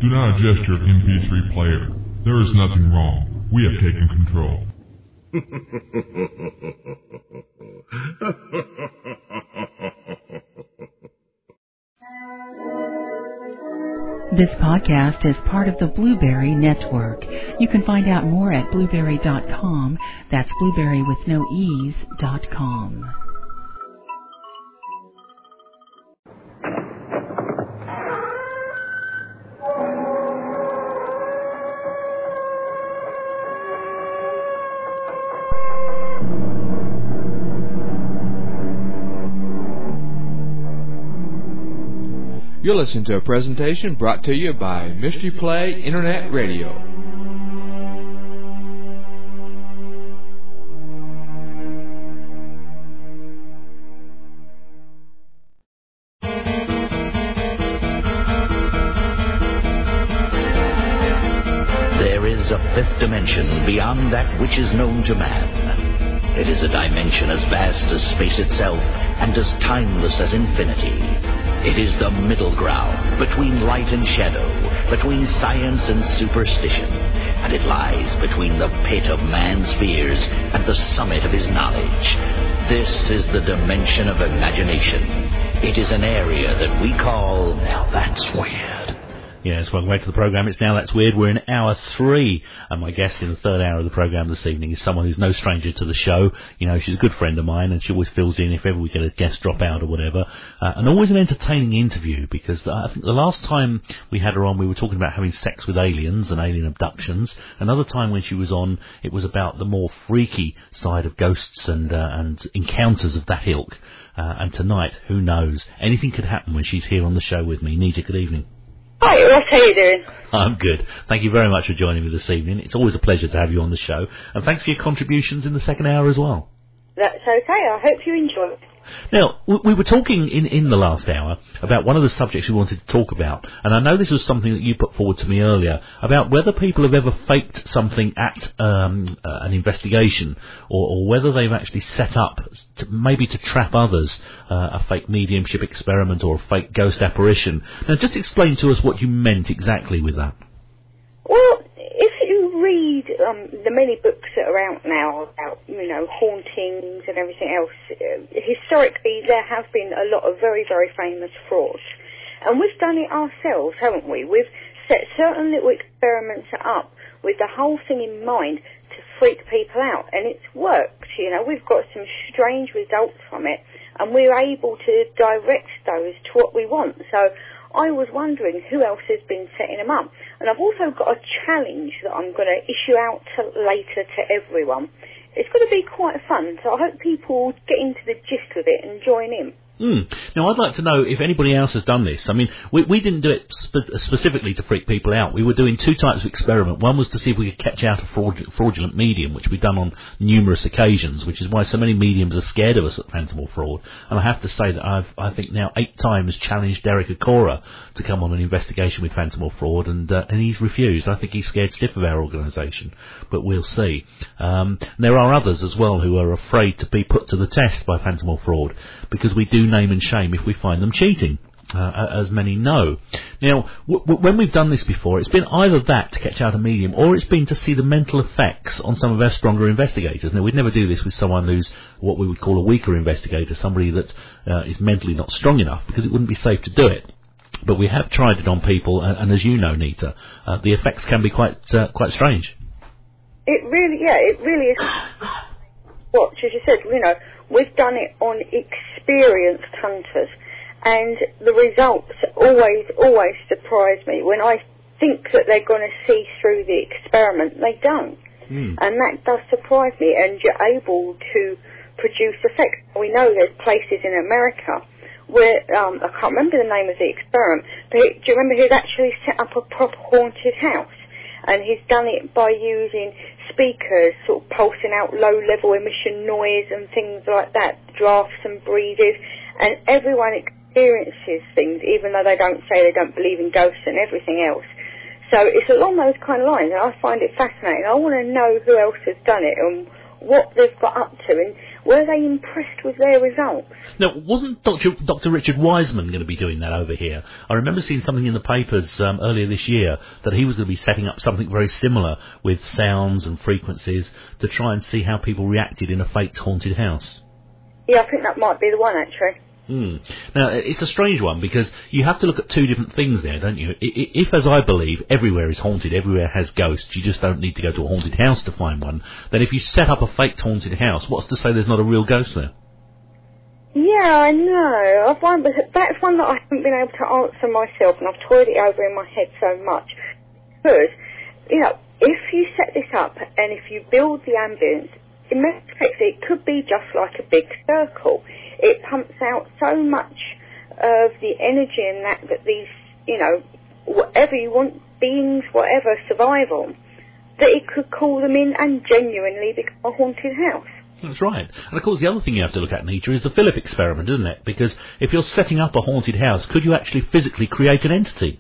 Do not adjust your MP3 player. There is nothing wrong. We have taken control. This podcast is part of the Blueberry Network. You can find out more at blueberry.com. That's blueberry with no e's.com. You're listening to a presentation brought to you by Mystery Play Internet Radio. There is a fifth dimension beyond that which is known to man. It is a dimension as vast as space itself and as timeless as infinity. It is the middle ground between light and shadow, between science and superstition, and it lies between the pit of man's fears and the summit of his knowledge. This is the dimension of imagination. It is an area that we call Now That's Weird. Yes, welcome back to the programme. It's Now That's Weird. We're in hour 3, and my guest in the third hour of the programme this evening is someone who's no stranger to the show. You know, she's a good friend of mine, and she always fills in if ever we get a guest drop out or whatever. And always an entertaining interview, because I think the last time we had her on, we were talking about having sex with aliens and alien abductions. Another time when she was on, it was about the more freaky side of ghosts and encounters of that ilk. And tonight, who knows? Anything could happen when she's here on the show with me. Nita, good evening. Hi, Ross, how are you doing? I'm good. Thank you very much for joining me this evening. It's always a pleasure to have you on the show. And thanks for your contributions in the second hour as well. That's okay. I hope you enjoy it. Now, we were talking in the last hour about one of the subjects we wanted to talk about, and I know this was something that you put forward to me earlier, about whether people have ever faked something at an investigation, or whether they've actually set up, maybe to trap others, a fake mediumship experiment or a fake ghost apparition. Now, just explain to us what you meant exactly with that. Well, if you read the many books that are out now about, you know, hauntings and everything else, historically there have been a lot of very, very famous frauds. And we've done it ourselves, haven't we? We've set certain little experiments up with the whole thing in mind to freak people out. And it's worked, you know. We've got some strange results from it, and we're able to direct those to what we want. So I was wondering who else has been setting them up. And I've also got a challenge that I'm going to issue out later to everyone. It's going to be quite fun, so I hope people get into the gist of it and join in. Now, I'd like to know if anybody else has done this. I mean, we didn't do it specifically to freak people out. We were doing two types of experiment. One was to see if we could catch out a fraudulent medium, which we've done on numerous occasions, which is why so many mediums are scared of us at Phantom or Fraud. And I have to say that I think now 8 times challenged Derek Acora to come on an investigation with Phantom or Fraud, and he's refused. I think he's scared stiff of our organisation, but we'll see. There are others as well who are afraid to be put to the test by Phantom or Fraud, because we do name and shame if we find them cheating, as many know. Now, when we've done this before, it's been either that to catch out a medium, or it's been to see the mental effects on some of our stronger investigators. Now, we'd never do this with someone who's what we would call a weaker investigator, somebody that is mentally not strong enough, because it wouldn't be safe to do it. But we have tried it on people, and as you know, Nita, the effects can be quite strange. It really is. Watch, as you said, you know, we've done it on experienced hunters, and the results always surprise me. When I think that they're going to see through the experiment, they don't. And that does surprise me, and you're able to produce effects. We know there's places in America where, I can't remember the name of the experiment, but do you remember he'd actually set up a proper haunted house? And he's done it by using speakers, sort of pulsing out low-level emission noise and things like that, drafts and breezes, and everyone experiences things, even though they don't say they don't believe in ghosts and everything else. So it's along those kind of lines, and I find it fascinating. I want to know who else has done it and what they've got up to. And Were they impressed with their results? Now, wasn't Dr. Richard Wiseman going to be doing that over here? I remember seeing something in the papers earlier this year that he was going to be setting up something very similar with sounds and frequencies to try and see how people reacted in a faked haunted house. Yeah, I think that might be the one, actually. Now, it's a strange one because you have to look at two different things there, don't you? If, as I believe, everywhere is haunted, everywhere has ghosts, you just don't need to go to a haunted house to find one, then if you set up a faked haunted house, what's to say there's not a real ghost there? Yeah, I know. I find that's one that I haven't been able to answer myself, and I've toyed it over in my head so much. Because, you know, if you set this up and if you build the ambience, in most cases it could be just like a big circle. It pumps out so much of the energy in that these, you know, whatever you want, beings, whatever, survive on, that it could call them in and genuinely become a haunted house. That's right. And of course the other thing you have to look at, Nita, is the Philip experiment, isn't it? Because if you're setting up a haunted house, could you actually physically create an entity?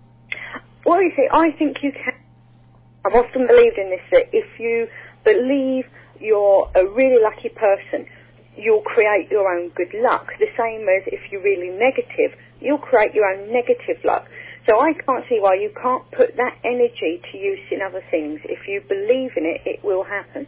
Well, you see, I think you can. I've often believed in this, that if you believe you're a really lucky person, you'll create your own good luck. The same as if you're really negative, you'll create your own negative luck. So I can't see why you can't put that energy to use in other things. If you believe in it, it will happen.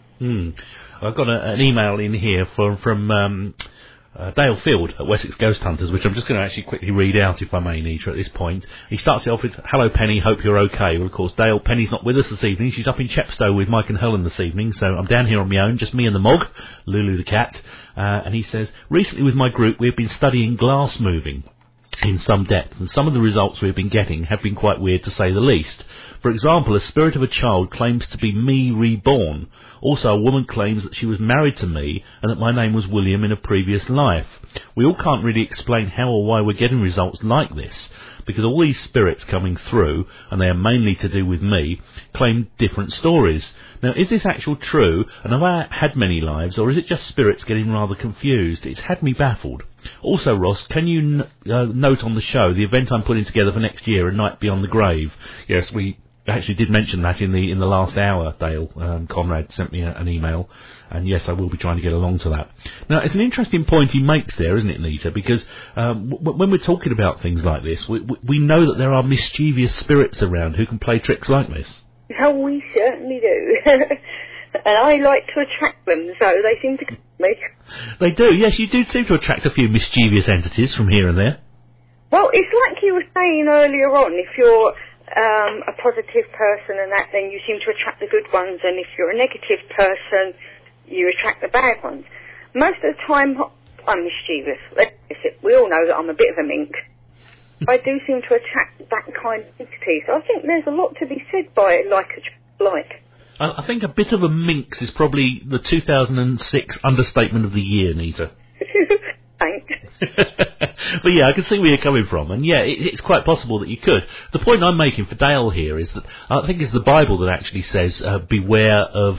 I've got an email in here from Dale Field at Wessex Ghost Hunters, which I'm just going to actually quickly read out, if I may, Nita, at this point. He starts it off with, "Hello, Penny, hope you're okay." Well, of course, Dale, Penny's not with us this evening. She's up in Chepstow with Mike and Helen this evening, so I'm down here on my own, just me and the Mog, Lulu the cat. And he says, "Recently with my group, we've been studying glass moving in some depth, and some of the results we've been getting have been quite weird, to say the least. For example, a spirit of a child claims to be me reborn. Also, a woman claims that she was married to me and that my name was William in a previous life. We all can't really explain how or why we're getting results like this, because all these spirits coming through, and they are mainly to do with me, claim different stories. Now, is this actual true, and have I had many lives, or is it just spirits getting rather confused? It's had me baffled. Also, Ross, can you note on the show the event I'm putting together for next year, A Night Beyond the Grave?" Yes, we actually did mention that in the last hour, Dale. Conrad sent me an email, and yes, I will be trying to get along to that. Now, it's an interesting point he makes there, isn't it, Nita? Because when we're talking about things like this, we know that there are mischievous spirits around who can play tricks like this. Oh, we certainly do. And I like to attract them, so they seem to come to me. They do, yes, you do seem to attract a few mischievous entities from here and there. Well, it's like you were saying earlier on, if you're a positive person and that, then you seem to attract the good ones, and if you're a negative person, you attract the bad ones. Most of the time, I'm mischievous. We all know that I'm a bit of a mink. I do seem to attract that kind of entity, so I think there's a lot to be said by it, like. I think a bit of a minx is probably the 2006 understatement of the year, Nita. Thanks. But yeah, I can see where you're coming from, and yeah, it's quite possible that you could. The point I'm making for Dale here is that I think it's the Bible that actually says beware of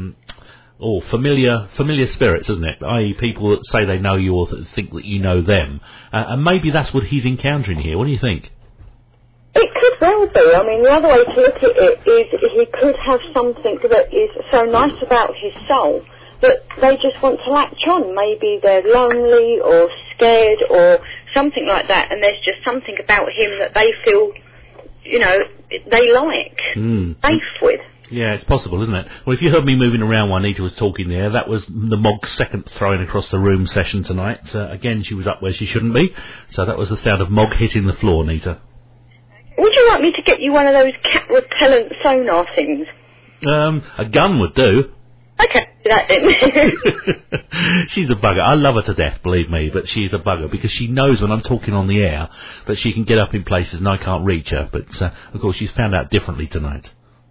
familiar spirits, isn't it? I.e., people that say they know you or that think that you know them, and maybe that's what he's encountering here. What do you think? It could well be. I mean, the other way to look at it is he could have something that is so nice about his soul that they just want to latch on. Maybe they're lonely or scared or something like that, and there's just something about him that they feel, you know, they like, safe with. Yeah, it's possible, isn't it? Well, if you heard me moving around while Nita was talking there, that was the Mog's second throwing across the room session tonight. Again, she was up where she shouldn't be, so that was the sound of Mog hitting the floor, Nita. Would you like me to get you one of those cat repellent sonar things? A gun would do. Okay, do that then. She's a bugger. I love her to death, believe me, but she's a bugger because she knows when I'm talking on the air that she can get up in places and I can't reach her. But, of course, she's found out differently tonight.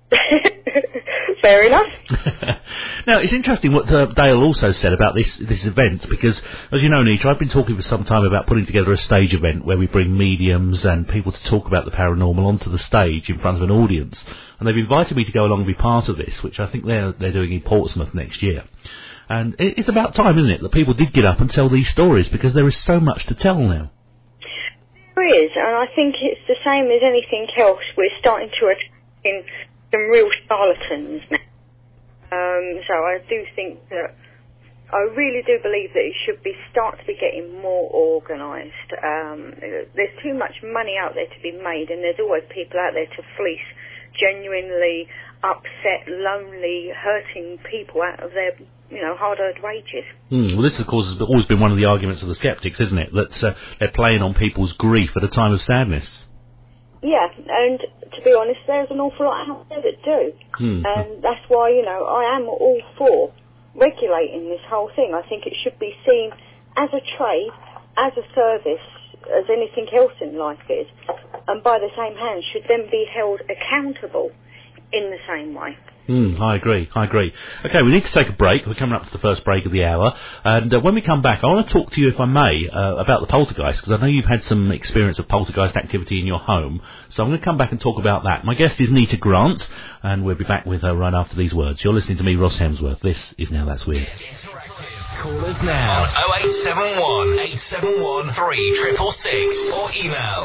Fair enough. Now, it's interesting what Dale also said about this event, because, as you know, Nita, I've been talking for some time about putting together a stage event where we bring mediums and people to talk about the paranormal onto the stage in front of an audience. And they've invited me to go along and be part of this, which I think they're doing in Portsmouth next year. And it's about time, isn't it, that people did get up and tell these stories, because there is so much to tell now. There is, and I think it's the same as anything else. We're starting to attract in some real charlatans now. So I do think that I really do believe that it should start to be getting more organised. There's too much money out there to be made, and there's always people out there to fleece genuinely upset, lonely, hurting people out of their, hard-earned wages. Well, this, of course, has always been one of the arguments of the sceptics, isn't it? That they're playing on people's grief at a time of sadness. Yeah, and to be honest, there's an awful lot out there that do. And that's why, I am all for regulating this whole thing. I think it should be seen as a trade, as a service, as anything else in life is, and by the same hand should then be held accountable in the same way. I agree. Okay, we need to take a break. We're coming up to the first break of the hour, and when we come back, I want to talk to you, if I may, about the poltergeist, because I know you've had some experience of poltergeist activity in your home, so I'm going to come back and talk about that. My guest is Nita Grant, and we'll be back with her right after these words. You're listening to me, Ross Hemsworth. This is Now That's Weird. Call us now on 0871 871 3666 or email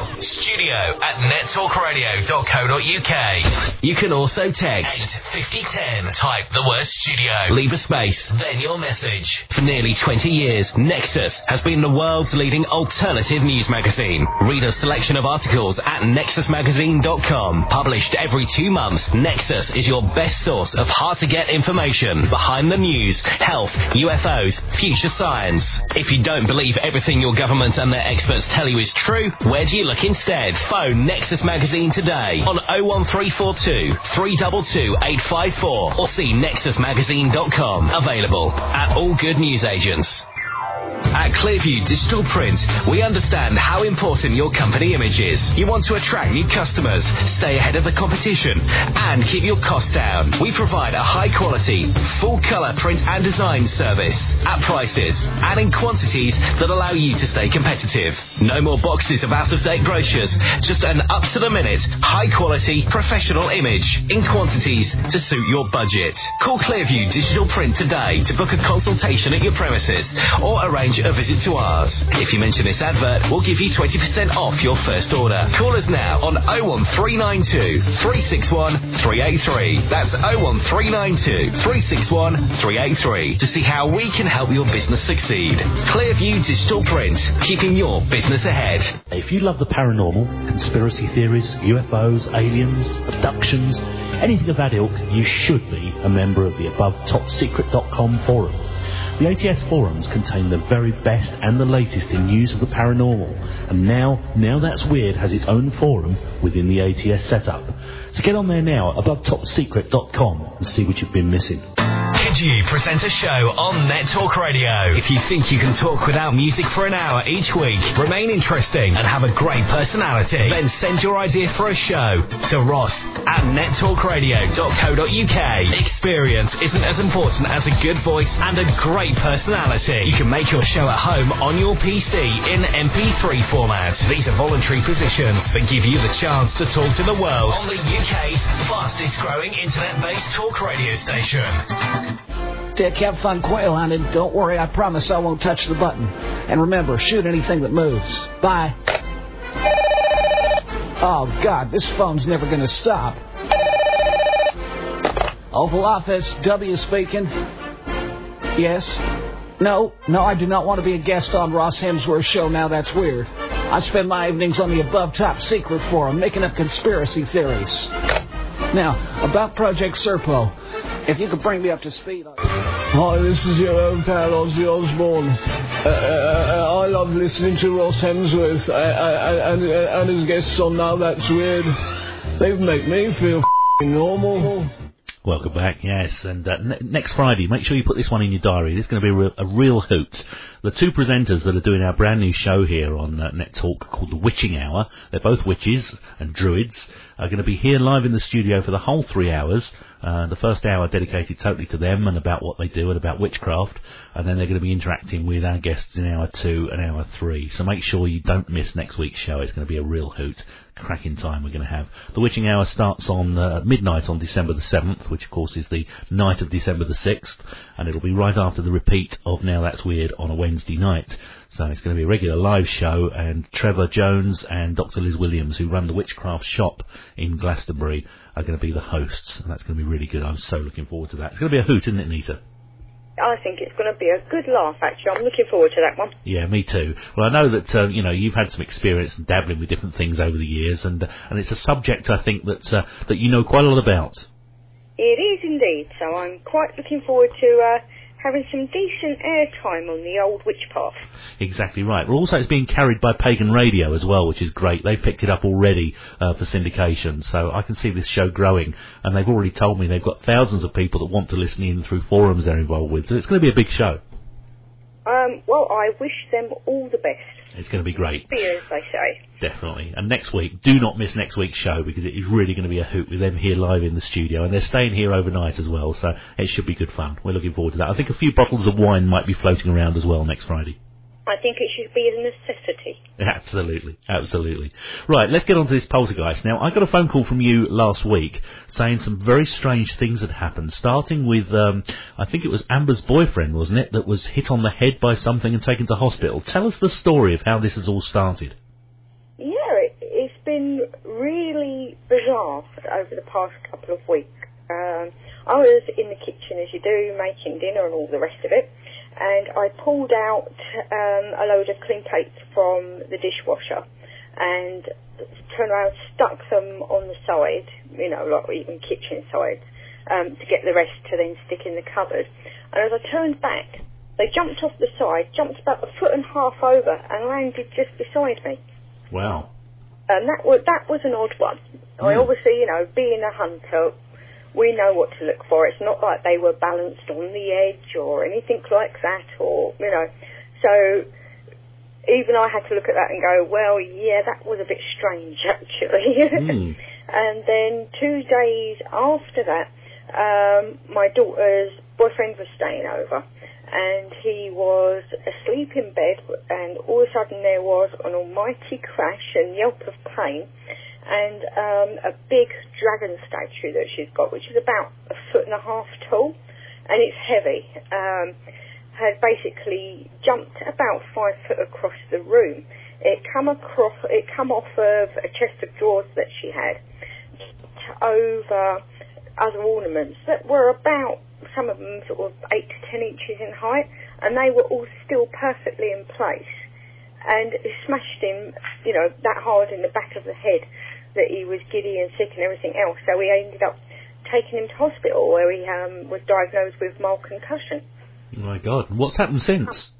studio@nettalkradio.co.uk. You can also text 5010, type the word studio, leave a space, then your message. For nearly 20 years, Nexus has been the world's leading alternative news magazine. Read a selection of articles at nexusmagazine.com. Published every 2 months, Nexus is your best source of hard-to-get information behind the news, health, UFOs, future science. If you don't believe everything your government and their experts tell you is true, where do you look instead? Phone Nexus Magazine today on 01342 322 854 or see nexusmagazine.com. Available at all good newsagents. At Clearview Digital Print, we understand how important your company image is. You want to attract new customers, stay ahead of the competition, and keep your costs down. We provide a high-quality, full-colour print and design service at prices and in quantities that allow you to stay competitive. No more boxes of out-of-date brochures, just an up-to-the-minute, high-quality, professional image in quantities to suit your budget. Call Clearview Digital Print today to book a consultation at your premises or arrange a visit to ours. If you mention this advert, we'll give you 20% off your first order. Call us now on 01392 361 383. That's 01392 361 383 to see how we can help your business succeed. Clearview Digital Print, keeping your business ahead. If you love the paranormal, conspiracy theories, UFOs, aliens, abductions, anything of that ilk, you should be a member of the above topsecret.com forum. The ATS forums contain the very best and the latest in news of the paranormal, and now That's Weird has its own forum within the ATS setup. So get on there now, abovetopsecret.com, and see what you've been missing. Could you present a show on Net Talk Radio? If you think you can talk without music for an hour each week, remain interesting and have a great personality, then send your idea for a show to ross@nettalkradio.co.uk. Experience isn't as important as a good voice and a great personality. You can make your show at home on your PC in MP3 format. These are voluntary positions that give you the chance to talk to the world on the UK's fastest growing internet-based talk radio station. Dick, have fun quail hunting. Don't worry, I promise I won't touch the button. And remember, shoot anything that moves. Bye. Oh, God, this phone's never going to stop. Oval Office, W speaking. Yes? No, I do not want to be a guest on Ross Hemsworth's show. Now That's Weird. I spend my evenings on the Above Top Secret Forum making up conspiracy theories. Now, about Project Serpo. If you could bring me up to speed. Hi, this is your own pal, Ozzy Osbourne. I love listening to Ross Hemsworth and his guests on Now That's Weird. They make me feel normal. Welcome back, yes, and next Friday, make sure you put this one in your diary. This is going to be a real hoot. The two presenters that are doing our brand new show here on Net Talk called The Witching Hour, they're both witches and druids, are going to be here live in the studio for the whole 3 hours. The first hour dedicated totally to them and about what they do and about witchcraft, and then they're going to be interacting with our guests in hour 2 and hour 3. So make sure you don't miss next week's show. It's going to be a real hoot. Cracking time we're going to have. The Witching Hour starts on midnight on December the 7th, which of course is the night of December the 6th, and it'll be right after the repeat of Now That's Weird on a Wednesday night. So it's going to be a regular live show, and Trevor Jones and Dr. Liz Williams, who run the Witchcraft Shop in Glastonbury, are going to be the hosts, and that's going to be really good. I'm so looking forward to that. It's going to be a hoot, isn't it, Nita? I think it's going to be a good laugh, actually. I'm looking forward to that one. Yeah, me too. Well, I know that, you've had some experience dabbling with different things over the years, and it's a subject, I think, that you know quite a lot about. It is indeed, so I'm quite looking forward to having some decent airtime on the old witch path. Exactly right. Well, also it's being carried by Pagan Radio as well, which is great. They've picked it up already for syndication, so I can see this show growing, and they've already told me they've got thousands of people that want to listen in through forums they're involved with, so it's going to be a big show. Well, I wish them all the best. It's going to be great. Be as they say. Definitely. And next week, do not miss next week's show, because it is really going to be a hoot with them here live in the studio, and they're staying here overnight as well, so it should be good fun. We're looking forward to that. I think a few bottles of wine might be floating around as well next Friday. I think it should be a necessity. Absolutely, absolutely. Right, let's get on to this poltergeist. Now, I got a phone call from you last week saying some very strange things had happened, starting with, I think it was Amber's boyfriend, wasn't it, that was hit on the head by something and taken to hospital. Tell us the story of how this has all started. Yeah, it's been really bizarre over the past couple of weeks. I was in the kitchen, as you do, making dinner and all the rest of it, and I pulled out a load of clean plates from the dishwasher and turned around, stuck them on the side, like even kitchen sides, to get the rest to then stick in the cupboard. And as I turned back, they jumped off the side, jumped about 1.5 feet over, and landed just beside me. Wow. And that was an odd one. I obviously, being a hunter, we know what to look for. It's not like they were balanced on the edge or anything like that, or, So even I had to look at that and go, well, yeah, that was a bit strange, actually. And then 2 days after that, my daughter's boyfriend was staying over, and he was asleep in bed, and all of a sudden there was an almighty crash and yelp of pain, and a big dragon statue that she's got, which is about 1.5 feet tall, and it's heavy, had basically jumped about 5 foot across the room. It come off of a chest of drawers that she had, over other ornaments that were about, some of them sort of 8 to 10 inches in height, and they were all still perfectly in place. And it smashed him, that hard in the back of the head that he was giddy and sick and everything else. So we ended up taking him to hospital, where he was diagnosed with mild concussion. Oh my God. What's happened since?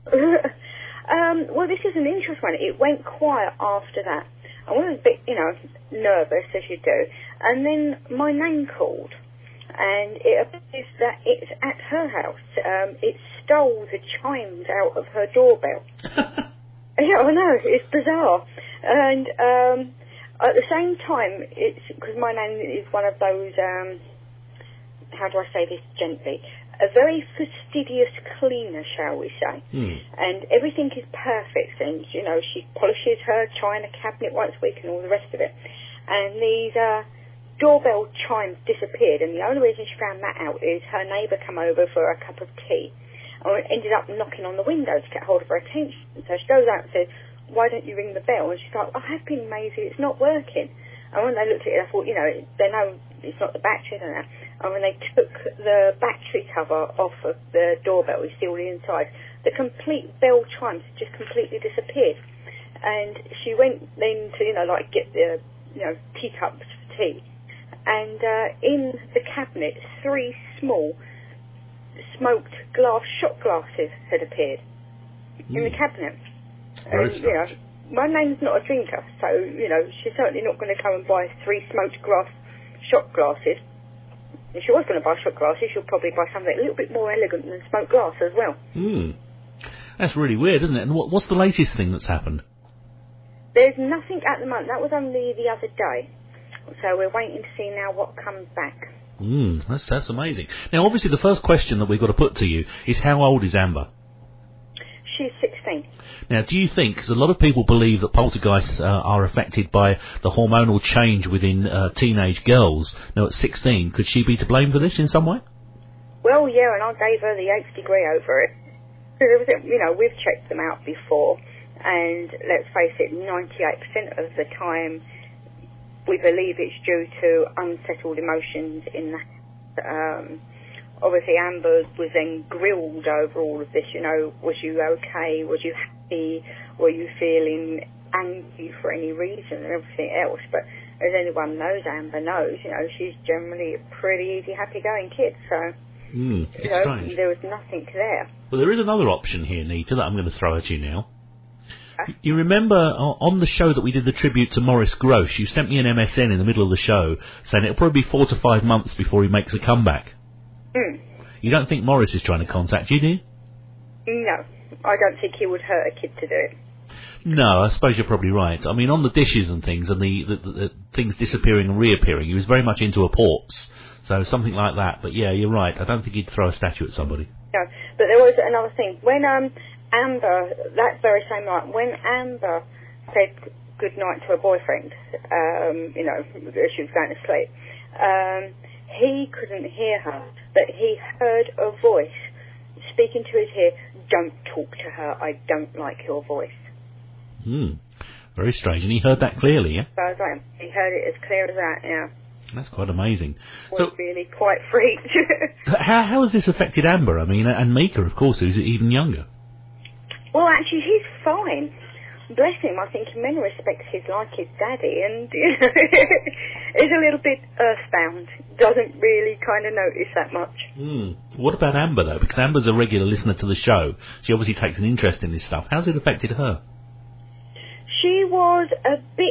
Well, this is an interesting one. It went quiet after that. I was a bit, nervous, as you do. And then my nan called, and it appears that it's at her house. It stole the chimes out of her doorbell. Yeah, I know, it's bizarre. And at the same time, it's because my nan is one of those, how do I say this gently, a very fastidious cleaner, shall we say. And everything is perfect, and, she polishes her china cabinet once a week and all the rest of it. And these doorbell chimes disappeared, and the only reason she found that out is her neighbour came over for a cup of tea, and ended up knocking on the window to get hold of her attention. So she goes out and says, why don't you ring the bell? And she's like, I have been, Maisie, it's not working. And when they looked at it, I thought, they know it's not the battery and that. And when they took the battery cover off of the doorbell, you see all the inside, the complete bell chimes just completely disappeared. And she went then to, get the, teacups for tea. And in the cabinet, 3 small smoked glass shot glasses had appeared in the cabinet. And, my nan's not a drinker, so, she's certainly not going to come and buy 3 smoked glass shot glasses. If she was going to buy shot glasses, she'll probably buy something a little bit more elegant than smoked glass as well. That's really weird, isn't it? And what's the latest thing that's happened? There's nothing at the moment. That was only the other day. So we're waiting to see now what comes back. That's amazing. Now, obviously, the first question that we've got to put to you is, how old is Amber? She's 16. Now, do you think, because a lot of people believe that poltergeists are affected by the hormonal change within teenage girls. Now, at 16, could she be to blame for this in some way? Well, yeah, and I gave her the 8th degree over it. We've checked them out before, and let's face it, 98% of the time we believe it's due to unsettled emotions in the obviously Amber was then grilled over all of this, you know, was you okay, was you happy, were you feeling angry for any reason and everything else. But as anyone knows, Amber knows, you know, she's generally a pretty easy, happy-going kid, so it's strange. There was nothing there. Well, there is another option here, Nita, that I'm going to throw at you now. You remember on the show that we did the tribute to Maurice Grosse, you sent me an MSN in the middle of the show saying it'll probably be 4 to 5 months before he makes a comeback. You don't think Maurice is trying to contact you, do you? No, I don't think he would hurt a kid to do it. No, I suppose you're probably right. I mean, on the dishes and things, and the things disappearing and reappearing, he was very much into a corpse. So something like that. But yeah, you're right. I don't think he'd throw a statue at somebody. No, but there was another thing. When Amber, that very same night, when Amber said good night to her boyfriend, you know, she was going to sleep, he couldn't hear her, but he heard a voice speaking to his ear, don't talk to her, I don't like your voice. Very strange. And he heard that clearly, yeah? So I was like, he heard it as clear as that, yeah. That's quite amazing. Was really quite freaked. How has this affected Amber? I mean, and Mika, of course, who's even younger. Well, actually, he's fine. Bless him. I think in many respects he's like his daddy, and you know, is a little bit earthbound. Doesn't really kind of notice that much. What about Amber, though? Because Amber's a regular listener to the show. She obviously takes an interest in this stuff. How's it affected her? She was a bit...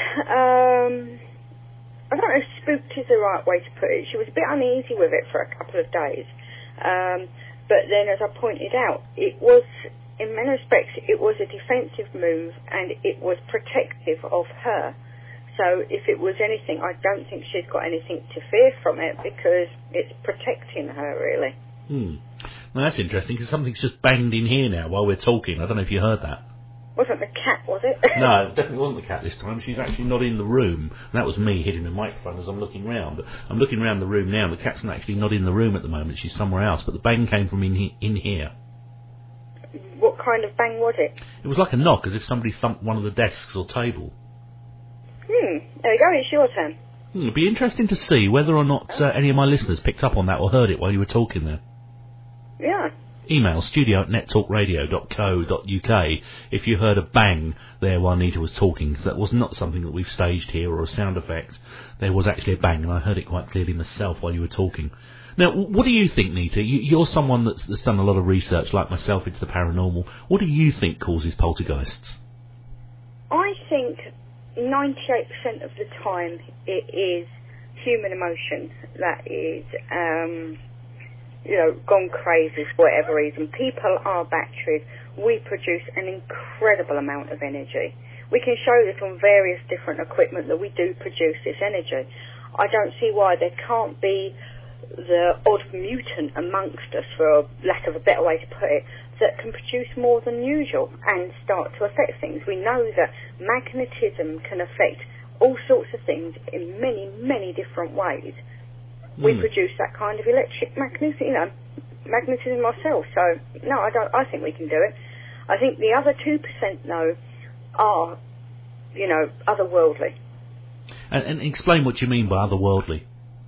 I don't know if spooked is the right way to put it. She was a bit uneasy with it for a couple of days. But then, as I pointed out, it was, in many respects, it was a defensive move and it was protective of her. So if it was anything, I don't think she's got anything to fear from it because it's protecting her, really. Well, that's interesting because something's just banged in here now while we're talking. I don't know if you heard that. Wasn't the cat, was it? No, it definitely wasn't the cat this time. She's actually not in the room. And that was me hitting the microphone as I'm looking round. But I'm looking round the room now. The cat's actually not in the room at the moment. She's somewhere else. But the bang came from in here. What kind of bang was it? It was like a knock, as if somebody thumped one of the desks or table. There you go. It's your turn. It'd be interesting to see whether or not any of my listeners picked up on that or heard it while you were talking there. Yeah. Email studio@nettalkradio.co.uk if you heard a bang there while Nita was talking. So that was not something that we've staged here or a sound effect. There was actually a bang, and I heard it quite clearly myself while you were talking. Now, what do you think, Nita? You're someone that's done a lot of research, like myself, into the paranormal. What do you think causes poltergeists? I think 98% of the time it is human emotion that is... you know, gone crazy for whatever reason. People are batteries. We produce an incredible amount of energy. We can show this on various different equipment that we do produce this energy. I don't see why there can't be the odd mutant amongst us, for lack of a better way to put it, that can produce more than usual and start to affect things. We know that magnetism can affect all sorts of things in many, many different ways. We produce that kind of electric magnetism ourselves. So, no, I think we can do it. I think the other 2%, though, are, you know, otherworldly. And explain what you mean by otherworldly.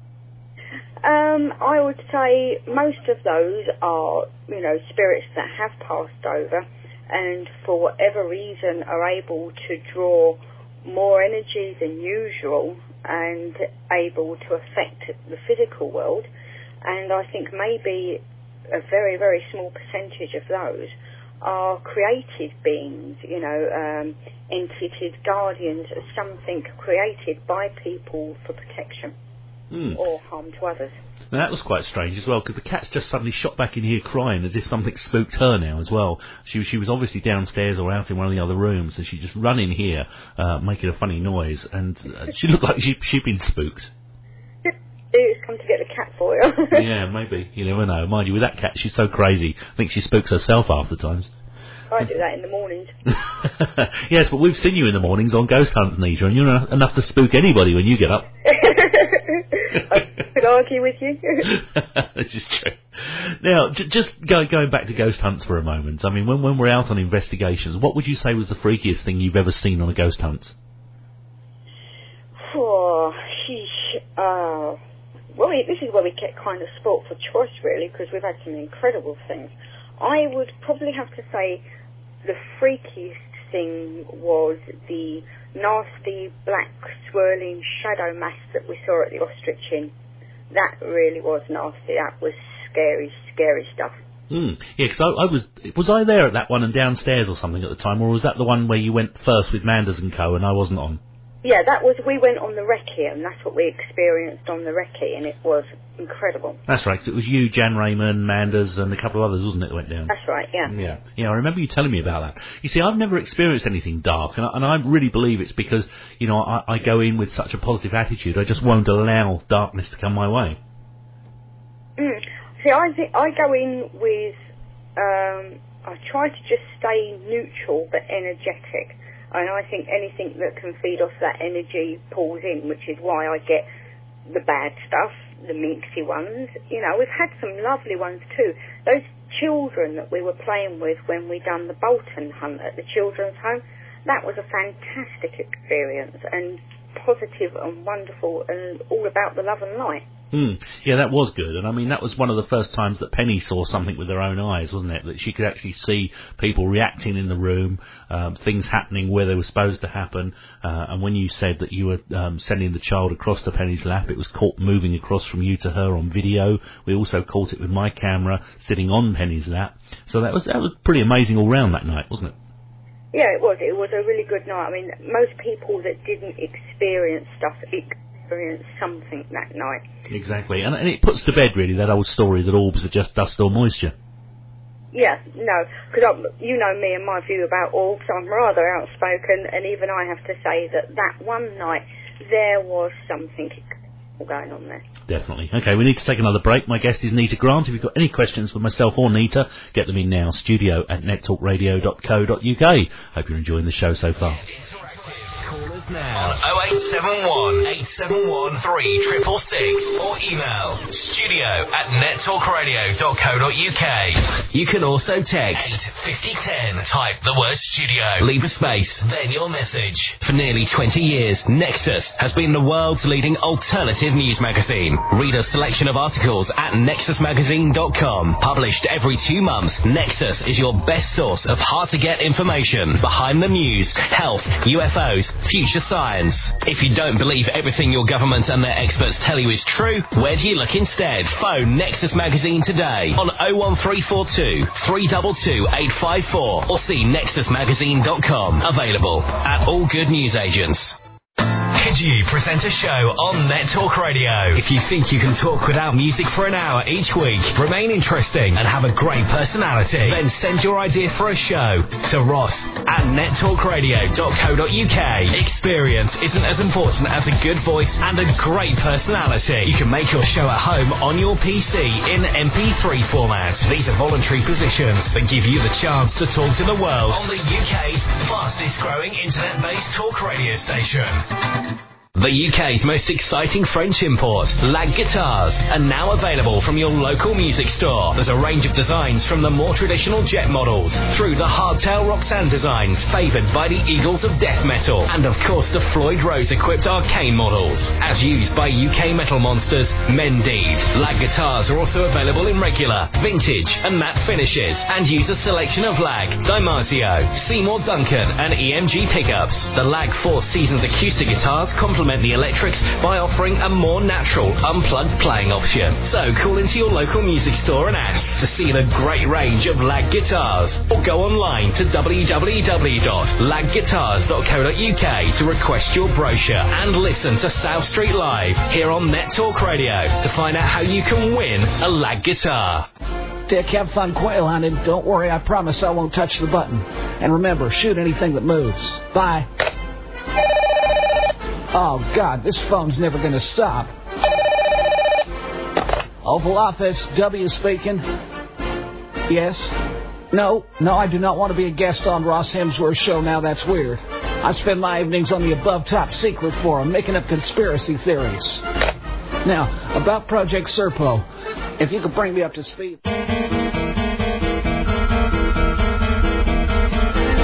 I would say most of those are, you know, spirits that have passed over and for whatever reason are able to draw more energy than usual and able to affect the physical world. And I think maybe a very, very small percentage of those are created beings, you know, entities, guardians of something created by people for protection or harm to others. Now that was quite strange as well, because the cat's just suddenly shot back in here crying as if something spooked her now as well. She was obviously downstairs or out in one of the other rooms, and she just run in here making a funny noise, and she looked like she'd been spooked. It's come to get the cat for you. Yeah, maybe. You never know. Mind you, with that cat, she's so crazy. I think she spooks herself half the times. I do that in the mornings. Yes, but we've seen you in the mornings on Ghost Hunts, Nita, and you're enough to spook anybody when you get up. I could argue with you. This is true. Now, just going back to Ghost Hunts for a moment. I mean, when we're out on investigations, what would you say was the freakiest thing you've ever seen on a ghost hunt? Oh, sheesh. this is where we get kind of sport for choice, really, because we've had some incredible things. I would probably have to say the freakiest thing was the nasty black swirling shadow mass that we saw at the Ostrich Inn. That really was nasty. That was scary, scary stuff. Yeah, because was I there at that one and downstairs or something at the time, or was that the one where you went first with Manders and Co. and I wasn't on? Yeah, we went on the recce, and that's what we experienced on the recce, and it was incredible. That's right, 'cause it was you, Jan Raymond, Manders, and a couple of others, wasn't it, that went down? That's right, yeah. Yeah, I remember you telling me about that. You see, I've never experienced anything dark, and I really believe it's because, you know, I go in with such a positive attitude, I just won't allow darkness to come my way. See, I go in with, I try to just stay neutral but energetic. And I think anything that can feed off that energy pulls in, which is why I get the bad stuff, the minxy ones. You know, we've had some lovely ones too. Those children that we were playing with when we done the Bolton hunt at the children's home, that was a fantastic experience and positive and wonderful and all about the love and light. Yeah, that was good. And I mean, that was one of the first times that Penny saw something with her own eyes, wasn't it? That she could actually see people reacting in the room, things happening where they were supposed to happen. And when you said that you were sending the child across to Penny's lap, it was caught moving across from you to her on video. We also caught it with my camera sitting on Penny's lap. So that was pretty amazing all round that night, wasn't it? Yeah, it was. It was a really good night. I mean, most people that didn't experience stuff experienced something that night. Exactly, and it puts to bed, really, that old story that orbs are just dust or moisture. Yeah, no, because you know me and my view about orbs. I'm rather outspoken, and even I have to say that one night there was something going on there. Definitely. Okay, we need to take another break. My guest is Nita Grant. If you've got any questions for myself or Nita, get them in now. studio@nettalkradio.co.uk. Hope you're enjoying the show so far. Call us now on 0871 871 3666 or email studio@nettalkradio.co.uk. You can also text 85010. Type the word studio, leave a space, then your message. For nearly 20 years, Nexus has been the world's leading alternative news magazine. Read a selection of articles at nexusmagazine.com. Published every 2 months, Nexus is your best source of hard-to-get information behind the news, health, UFOs, future science. If you don't believe everything your government and their experts tell you is true, where do you look instead? Phone Nexus Magazine today on 01342 322 854 or see nexusmagazine.com. Available at all good newsagents. Could you present a show on Net Talk Radio? If you think you can talk without music for an hour each week, remain interesting and have a great personality, then send your idea for a show to ross@nettalkradio.co.uk. Experience isn't as important as a good voice and a great personality. You can make your show at home on your PC in MP3 format. These are voluntary positions that give you the chance to talk to the world on the UK's fastest growing internet-based talk radio station. The UK's most exciting French import, Lag Guitars, are now available from your local music store. There's a range of designs from the more traditional Jet models through the hardtail Roxanne designs favoured by the Eagles of death metal, and of course the Floyd Rose equipped Arcane models, as used by UK metal monsters Mendeed. Lag Guitars are also available in regular, vintage and matte finishes, and use a selection of Lag, Dimasio, Seymour Duncan and EMG pickups. The Lag 4 Seasons acoustic guitars complement the electrics by offering a more natural, unplugged playing option. So call into your local music store and ask to see the great range of Lag guitars, or go online to www.lagguitars.co.uk to request your brochure and listen to South Street Live here on Net Talk Radio to find out how you can win a Lag guitar. Dick, have fun quail hunting. Don't worry, I promise I won't touch the button. And remember, shoot anything that moves. Bye. Oh, God, this phone's never going to stop. Oval Office, W speaking. Yes? No, I do not want to be a guest on Ross Hemsworth's show now. That's weird. I spend my evenings on the above top secret forum making up conspiracy theories. Now, about Project Serpo, if you could bring me up to speed.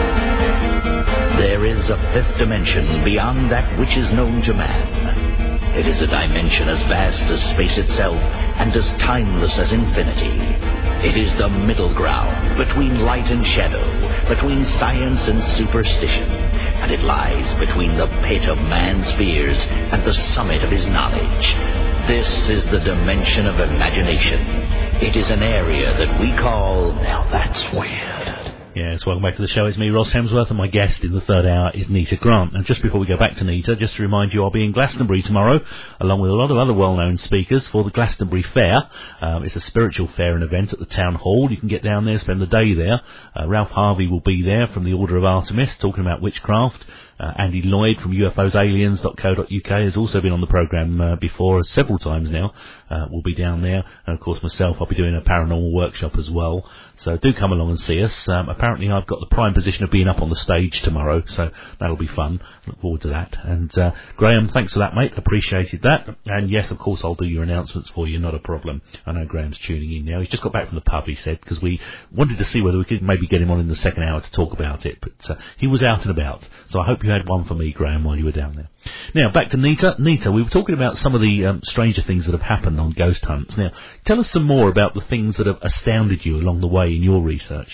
There is a fifth dimension beyond that which is known to man. It is a dimension as vast as space itself and as timeless as infinity. It is the middle ground between light and shadow, between science and superstition, and it lies between the pit of man's fears and the summit of his knowledge. This is the dimension of imagination. It is an area that we call, now that's weird. Yes, welcome back to the show. It's me, Ross Hemsworth, and my guest in the third hour is Nita Grant. And just before we go back to Nita, just to remind you, I'll be in Glastonbury tomorrow, along with a lot of other well-known speakers for the Glastonbury Fair. It's a spiritual fair and event at the Town Hall. You can get down there, spend the day there. Ralph Harvey will be there from the Order of Artemis, talking about witchcraft. Andy Lloyd from ufosaliens.co.uk has also been on the programme before, several times now. Will be down there. And of course myself, I'll be doing a paranormal workshop as well. So do come along and see us. Apparently I've got the prime position of being up on the stage tomorrow, so that'll be fun. Look forward to that. And Graham, thanks for that, mate. Appreciated that. And yes, of course, I'll do your announcements for you, not a problem. I know Graham's tuning in now. He's just got back from the pub, he said, because we wanted to see whether we could maybe get him on in the second hour to talk about it. But he was out and about. So I hope you had one for me, Graham, while you were down there. Now, back to Nita. Nita, we were talking about some of the stranger things that have happened on ghost hunts. Now, tell us some more about the things that have astounded you along the way in your research.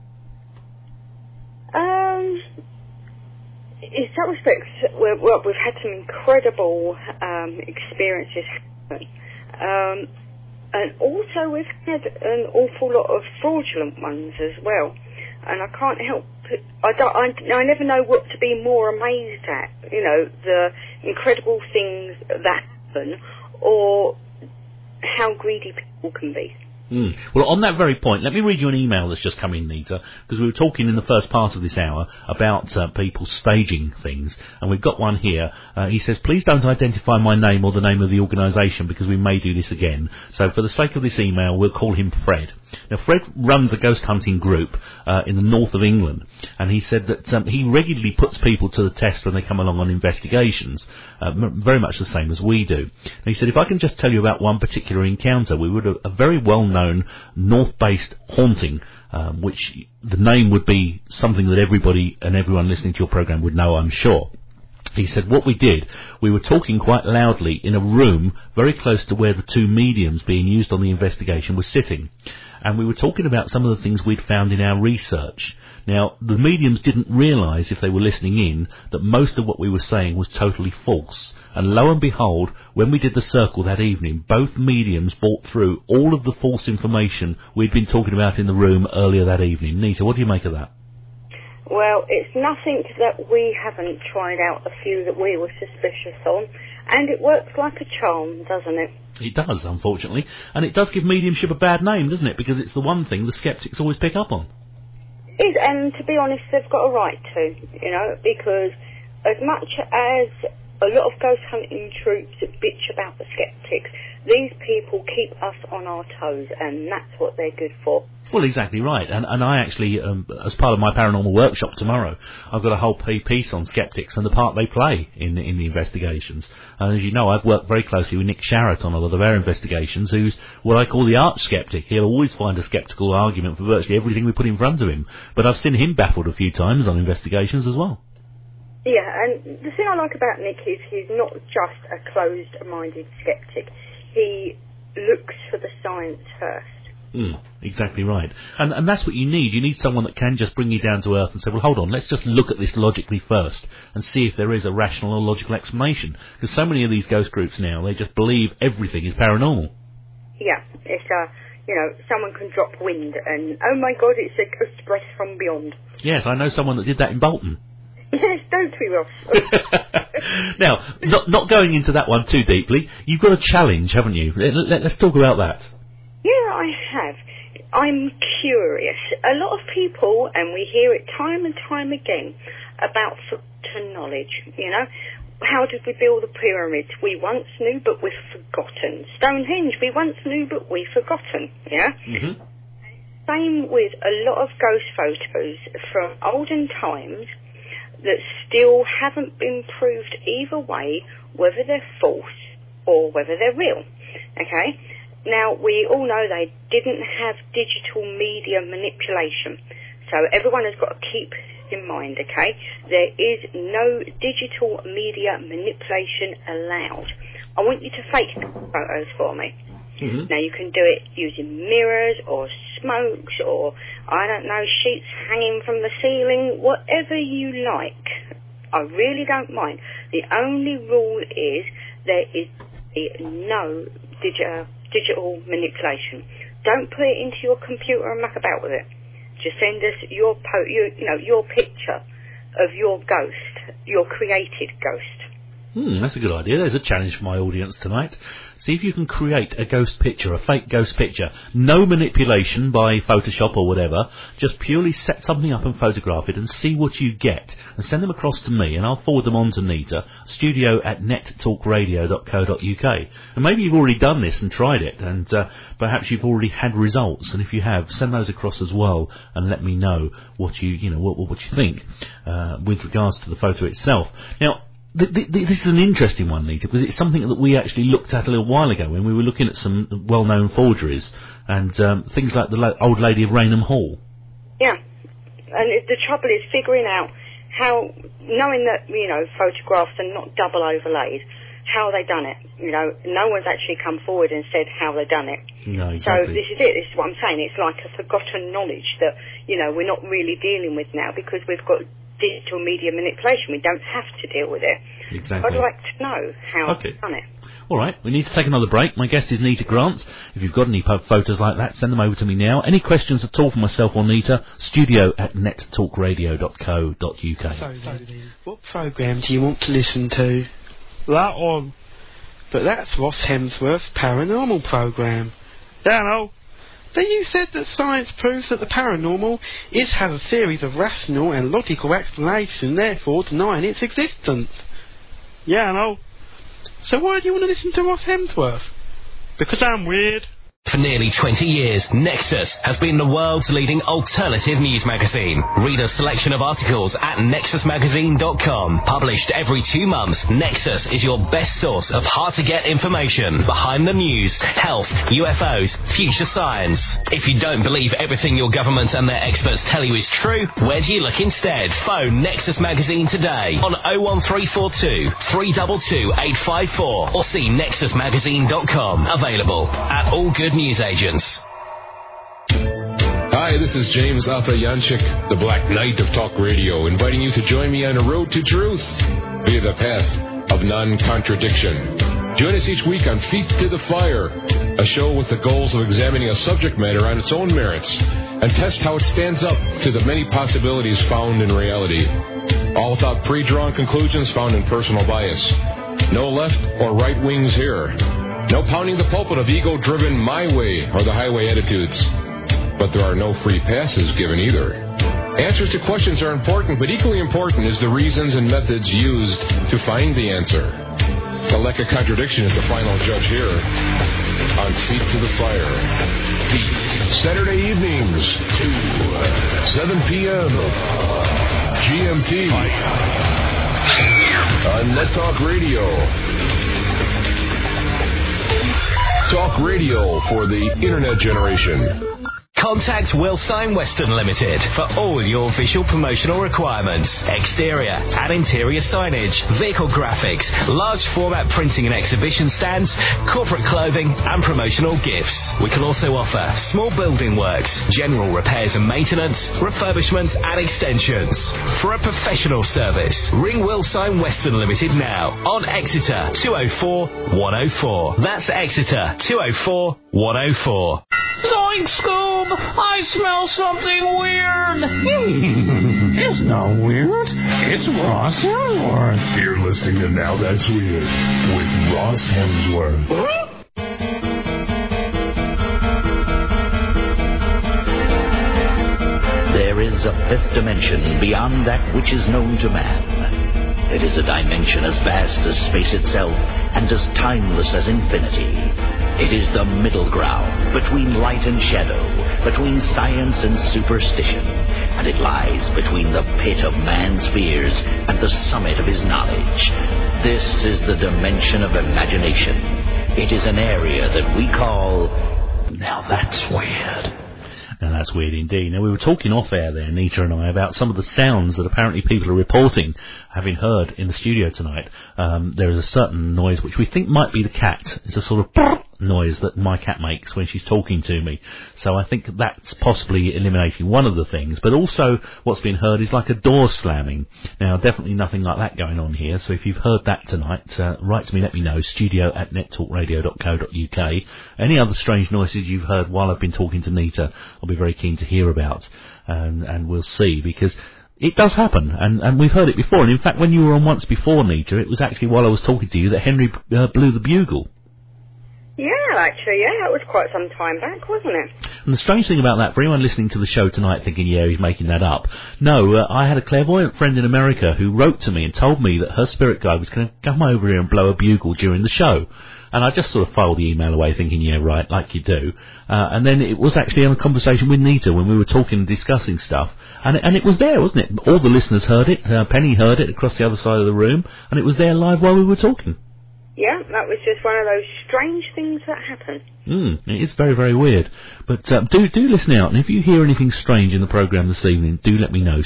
In some respects, we've had some incredible experiences happen. And also we've had an awful lot of fraudulent ones as well. And I can't help it. I never know what to be more amazed at, you know, the incredible things that happen or how greedy people can be. Well, on that very point, let me read you an email that's just come in, Nita, because we were talking in the first part of this hour about people staging things, and we've got one here. He says, please don't identify my name or the name of the organisation because we may do this again. So for the sake of this email, we'll call him Fred. Now, Fred runs a ghost hunting group in the north of England, and he said that he regularly puts people to the test when they come along on investigations, very much the same as we do. And he said, if I can just tell you about one particular encounter, we would have a very well-known north-based haunting, which the name would be something that everybody and everyone listening to your programme would know, I'm sure. He said, what we did, we were talking quite loudly in a room very close to where the two mediums being used on the investigation were sitting. And we were talking about some of the things we'd found in our research. Now, the mediums didn't realise, if they were listening in, that most of what we were saying was totally false. And lo and behold, when we did the circle that evening, both mediums brought through all of the false information we'd been talking about in the room earlier that evening. Nita, what do you make of that? Well, it's nothing that we haven't tried out, a few that we were suspicious on, and it works like a charm, doesn't it? It does, unfortunately, and it does give mediumship a bad name, doesn't it? Because it's the one thing the sceptics always pick up on. And to be honest, they've got a right to, you know, because as much as a lot of ghost hunting troops bitch about the sceptics, these people keep us on our toes, and that's what they're good for. Well, exactly right. And I actually, as part of my paranormal workshop tomorrow, I've got a whole piece on skeptics and the part they play in the investigations. And as you know, I've worked very closely with Nick Sharratt on a lot of our investigations, who's what I call the arch-skeptic. He'll always find a skeptical argument for virtually everything we put in front of him. But I've seen him baffled a few times on investigations as well. Yeah, and the thing I like about Nick is he's not just a closed-minded skeptic. He looks for the science first. Exactly right. And that's what you need. You need someone that can just bring you down to earth and say, well, hold on, let's just look at this logically first and see if there is a rational or logical explanation. Because so many of these ghost groups now, they just believe everything is paranormal. Yeah, it's, you know, someone can drop wind and, oh my God, it's a ghost breath from beyond. Yes, I know someone that did that in Bolton. Yes, don't we, Ross? Now, not going into that one too deeply, you've got a challenge, haven't you? Let's talk about that. Yeah, I have. I'm curious. A lot of people, and we hear it time and time again, about forgotten knowledge, you know. How did we build the pyramids? We once knew, but we've forgotten. Stonehenge, we once knew, but we've forgotten, yeah? Mm-hmm. Same with a lot of ghost photos from olden times that still haven't been proved either way, whether they're false or whether they're real, okay? Now, we all know they didn't have digital media manipulation, so everyone has got to keep in mind, okay? There is no digital media manipulation allowed. I want you to fake photos for me. Mm-hmm. Now, you can do it using mirrors or smokes or, I don't know, sheets hanging from the ceiling, whatever you like. I really don't mind. The only rule is there is no digital manipulation. Don't put it into your computer and muck about with it. Just send us your picture of your ghost, your created ghost. That's a good idea. There's a challenge for my audience tonight. See if you can create a ghost picture, a fake ghost picture. No manipulation by Photoshop or whatever. Just purely set something up and photograph it and see what you get. And send them across to me and I'll forward them on to Nita, studio@nettalkradio.co.uk. And maybe you've already done this and tried it and perhaps you've already had results. And if you have, send those across as well and let me know what you think with regards to the photo itself. Now, this is an interesting one, Nita, because it's something that we actually looked at a little while ago when we were looking at some well-known forgeries and things like the old lady of Raynham Hall. Yeah, and the trouble is figuring out how, knowing that, photographs are not double overlaid, how they done it. No one's actually come forward and said how they done it. No, exactly. So this is it. This is what I'm saying. It's like a forgotten knowledge that, we're not really dealing with now because we've got digital media manipulation. We don't have to deal with it. Exactly. I'd like to know how they've done it. All right, we need to take another break. My guest is Nita Grant. If you've got any photos like that, send them over to me now. Any questions at all for myself or Nita, studio@nettalkradio.co.uk. What programme do you want to listen to? That one. But that's Ross Hemsworth's paranormal programme. Yeah, no. But you said that science proves that the paranormal has a series of rational and logical explanations, therefore denying its existence. Yeah, no. So why do you want to listen to Ross Hemsworth? Because I'm weird. For nearly 20 years, Nexus has been the world's leading alternative news magazine. Read a selection of articles at nexusmagazine.com. Published every 2 months, Nexus is your best source of hard-to-get information behind the news, health, UFOs, future science. If you don't believe everything your government and their experts tell you is true, where do you look instead? Phone Nexus Magazine today on 01342 322 854 or see nexusmagazine.com. Available at all good news agents. Hi, this is James Arthur Yanchik, the Black Knight of Talk Radio, inviting you to join me on a road to truth via the path of non-contradiction. Join us each week on Feet to the Fire, a show with the goals of examining a subject matter on its own merits and test how it stands up to the many possibilities found in reality. All without pre-drawn conclusions found in personal bias. No left or right wings here. No pounding the pulpit of ego-driven my way or the highway attitudes. But there are no free passes given either. Answers to questions are important, but equally important is the reasons and methods used to find the answer. The lack of contradiction is the final judge here on Feet to the Fire. Saturday evenings, 7 p.m. GMT on Net Talk Radio. Talk radio for the internet generation. Contact Wilstein Western Limited for all your visual promotional requirements. Exterior and interior signage, vehicle graphics, large format printing and exhibition stands, corporate clothing and promotional gifts. We can also offer small building works, general repairs and maintenance, refurbishment and extensions. For a professional service, ring Wilstein Western Limited now on Exeter 204 104. That's Exeter 204 104. Zoink, Scoob! I smell something weird! It's not weird. It's Ross Hemsworth. You're listening to Now That's Weird with Ross Hemsworth. There is a fifth dimension beyond that which is known to man. It is a dimension as vast as space itself and as timeless as infinity. It is the middle ground between light and shadow, between science and superstition, and it lies between the pit of man's fears and the summit of his knowledge. This is the dimension of imagination. It is an area that we call Now That's Weird. Now that's weird indeed. Now we were talking off air there, Nita and I, about some of the sounds that apparently people are reporting having heard in the studio tonight. There is a certain noise which we think might be the cat. It's a sort of noise that my cat makes when she's talking to me. So I think that's possibly eliminating one of the things. But also what's been heard is like a door slamming. Now definitely nothing like that going on here. So if you've heard that tonight, write to me, let me know, studio@nettalkradio.co.uk. Any other strange noises you've heard while I've been talking to Nita, I'll be very keen to hear about. And we'll see, because it does happen, and we've heard it before. And in fact, when you were on once before, Nita, it was actually while I was talking to you that Henry blew the bugle. Yeah, actually, that was quite some time back, wasn't it? And the strange thing about that, for anyone listening to the show tonight thinking, yeah, he's making that up, no, I had a clairvoyant friend in America who wrote to me and told me that her spirit guide was going to come over here and blow a bugle during the show. And I just sort of filed the email away thinking, yeah, right, like you do. And then it was actually on a conversation with Nita when we were talking and discussing stuff. And it was there, wasn't it? All the listeners heard it. Penny heard it across the other side of the room. And it was there live while we were talking. Yeah, that was just one of those strange things that happen. It is very, very weird. But do listen out, and if you hear anything strange in the programme this evening, do let me know.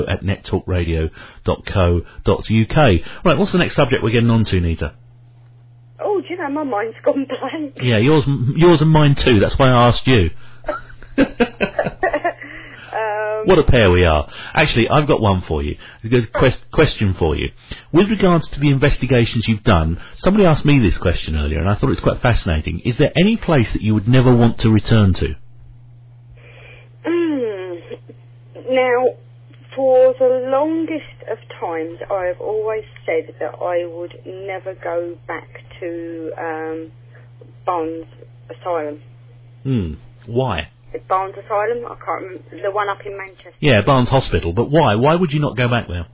studio@nettalkradio.co.uk. Right, what's the next subject we're getting on to, Nita? Oh, do you know, my mind's gone blank. Yeah, yours and mine too. That's why I asked you. What a pair we are. Actually, I've got one for you. A good question for you. With regards to the investigations you've done, somebody asked me this question earlier, and I thought it was quite fascinating. Is there any place that you would never want to return to? Now, for the longest of times, I have always said that I would never go back to Barnes Asylum. Why? Barnes Asylum? I can't remember. The one up in Manchester. Yeah, Barnes Hospital. But why? Why would you not go back there?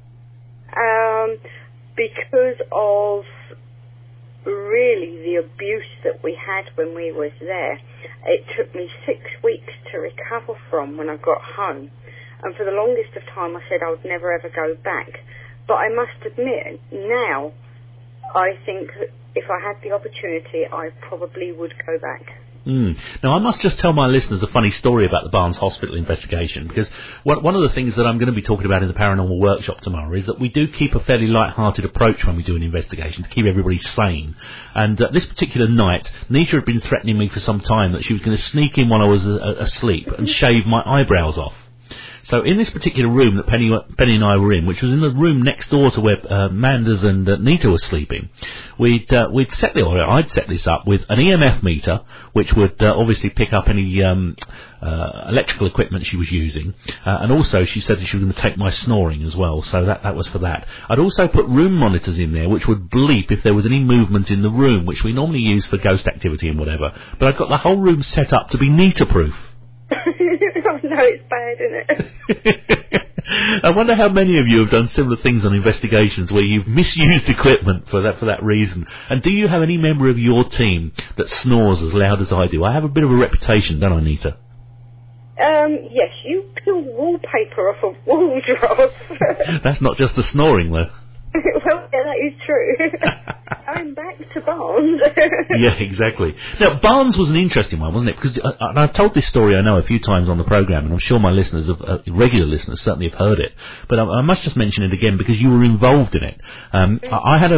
Because of really the abuse that we had when we was there. It took me 6 weeks to recover from when I got home. And for the longest of time I said I would never ever go back. But I must admit, now I think that if I had the opportunity, I probably would go back. Now, I must just tell my listeners a funny story about the Barnes Hospital investigation, because one of the things that I'm going to be talking about in the Paranormal Workshop tomorrow is that we do keep a fairly light-hearted approach when we do an investigation to keep everybody sane. And this particular night, Nita had been threatening me for some time that she was going to sneak in while I was asleep and shave my eyebrows off. So in this particular room that Penny and I were in, which was in the room next door to where Manders and Nita were sleeping, I'd set this up with an EMF meter, which would obviously pick up any electrical equipment she was using, and also she said that she was going to take my snoring as well, so that was for that. I'd also put room monitors in there, which would bleep if there was any movement in the room, which we normally use for ghost activity and whatever, but I've got the whole room set up to be Nita-proof. Oh no, it's bad, isn't it? I wonder how many of you have done similar things on investigations where you've misused equipment for that reason. And do you have any member of your team that snores as loud as I do? I have a bit of a reputation, don't I, Nita? Yes, you peel wallpaper off of wardrobes. That's not just the snoring, though. Well, yeah, that is true. I'm back to Barnes. Yeah, exactly. Now, Barnes was an interesting one, wasn't it? Because I've told this story, I know, a few times on the programme, and I'm sure my listeners, regular listeners, certainly have heard it. But I must just mention it again because you were involved in it. I had a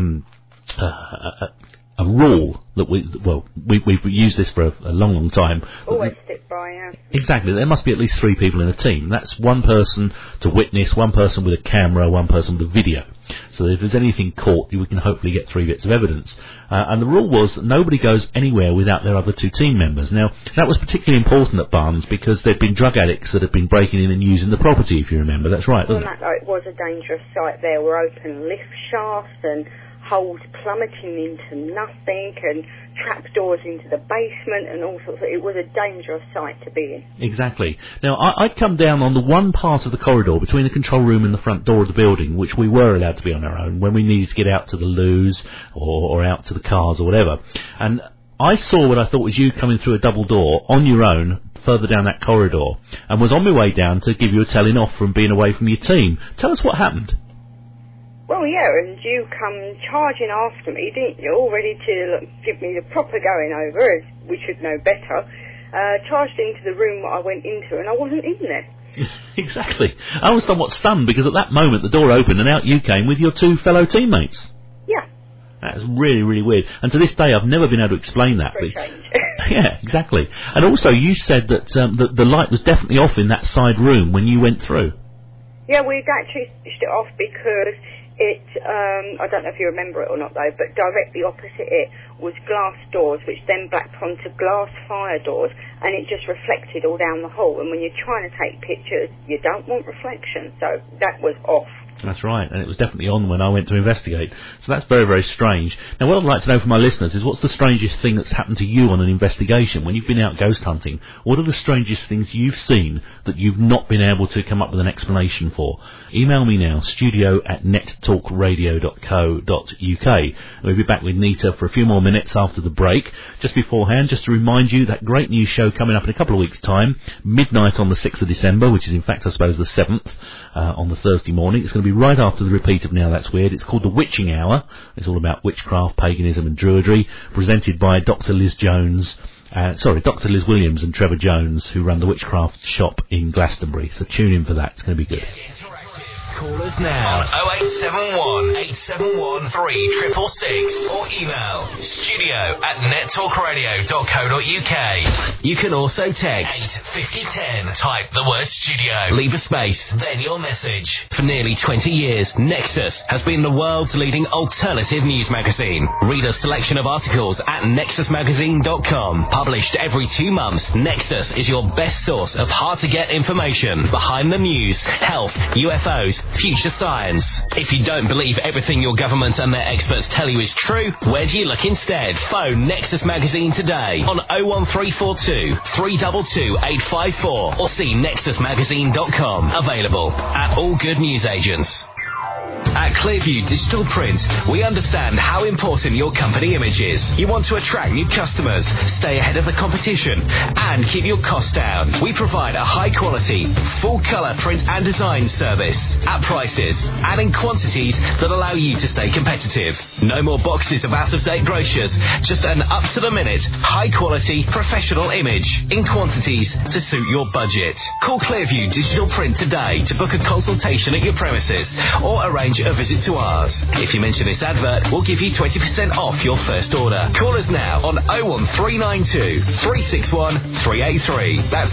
rule that we've used this for a long time. Always stick by, yeah. Exactly. There must be at least 3 people in a team. That's one person to witness, one person with a camera, one person with a video. So if there's anything caught, we can hopefully get 3 bits of evidence. And the rule was that nobody goes anywhere without their other 2 team members. Now, that was particularly important at Barnes because there'd been drug addicts that had been breaking in and using the property, if you remember. That's right, wasn't it? It was a dangerous site. There were open lift shafts and holes plummeting into nothing and trapdoors into the basement and all sorts of... It was a dangerous site to be in. Exactly. Now, I'd come down on the one part of the corridor between the control room and the front door of the building, which we were allowed to be on our own when we needed to get out to the loos or out to the cars or whatever. And I saw what I thought was you coming through a double door on your own further down that corridor and was on my way down to give you a telling off from being away from your team. Tell us what happened. Well, yeah, and you come charging after me, didn't you, all ready to give me the proper going over, as we should know better. charged into the room that I went into, and I wasn't in there. Exactly. I was somewhat stunned because at that moment the door opened and out you came with your two fellow teammates. Yeah. That's really, really weird. And to this day, I've never been able to explain that. Very strange. Yeah, exactly. And also, you said that the light was definitely off in that side room when you went through. Yeah, we'd actually switched it off because it, I don't know if you remember it or not though, but directly opposite it was glass doors, which then backed onto glass fire doors, and it just reflected all down the hall. And when you're trying to take pictures, you don't want reflection, so that was off. That's right, and it was definitely on when I went to investigate. So that's very, very strange. Now, what I'd like to know from my listeners is what's the strangest thing that's happened to you on an investigation? When you've been out ghost hunting, what are the strangest things you've seen that you've not been able to come up with an explanation for? Email me now, studio@nettalkradio.co.uk. We'll be back with Nita for a few more minutes after the break. Just beforehand, just to remind you, that great new show coming up in a couple of weeks' time, midnight on the 6th of December, which is in fact, I suppose, the 7th, on the Thursday morning. It's going to be right after the repeat of Now That's Weird. It's called The Witching Hour. It's all about witchcraft, paganism and druidry, presented by Dr. Liz Williams and Trevor Jones, who run the Witchcraft Shop in Glastonbury. So tune in for that. It's going to be good. Call us now on 0871 871 3666 or email studio@nettalkradio.co.uk. You can also text 85010. Type the word studio. Leave a space, then your message. For nearly 20 years, Nexus has been the world's leading alternative news magazine. Read a selection of articles at nexusmagazine.com. Published every 2 months, Nexus is your best source of hard-to-get information behind the news, health, UFOs, future science. If you don't believe everything your government and their experts tell you is true, where do you look instead? Phone Nexus Magazine today on 01342 322 854 or see nexusmagazine.com. Available at all good newsagents. At Clearview Digital Print, we understand how important your company image is. You want to attract new customers, stay ahead of the competition, and keep your costs down. We provide a high-quality, full-colour print and design service at prices and in quantities that allow you to stay competitive. No more boxes of out-of-date brochures, just an up-to-the-minute, high-quality, professional image in quantities to suit your budget. Call Clearview Digital Print today to book a consultation at your premises or arrange a visit to ours. If you mention this advert, we'll give you 20% off your first order. Call us now on 01392 361 383. That's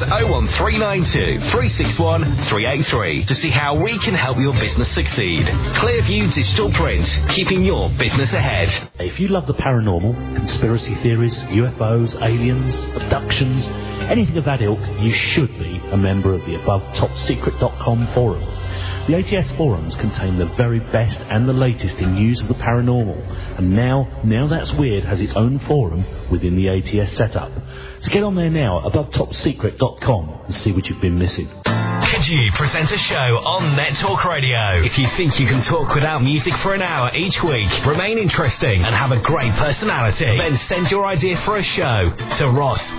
01392 361 383 to see how we can help your business succeed. Clearview Digital Print, keeping your business ahead. If you love the paranormal, conspiracy theories, UFOs, aliens, abductions, anything of that ilk, you should be a member of the AboveTopSecret.com forum. The ATS forums contain the very best and the latest in news of the paranormal. And now That's Weird has its own forum within the ATS setup. So get on there now at AboveTopSecret.com and see what you've been missing. Could you present a show on Net Talk Radio? If you think you can talk without music for an hour each week, remain interesting and have a great personality, then send your idea for a show to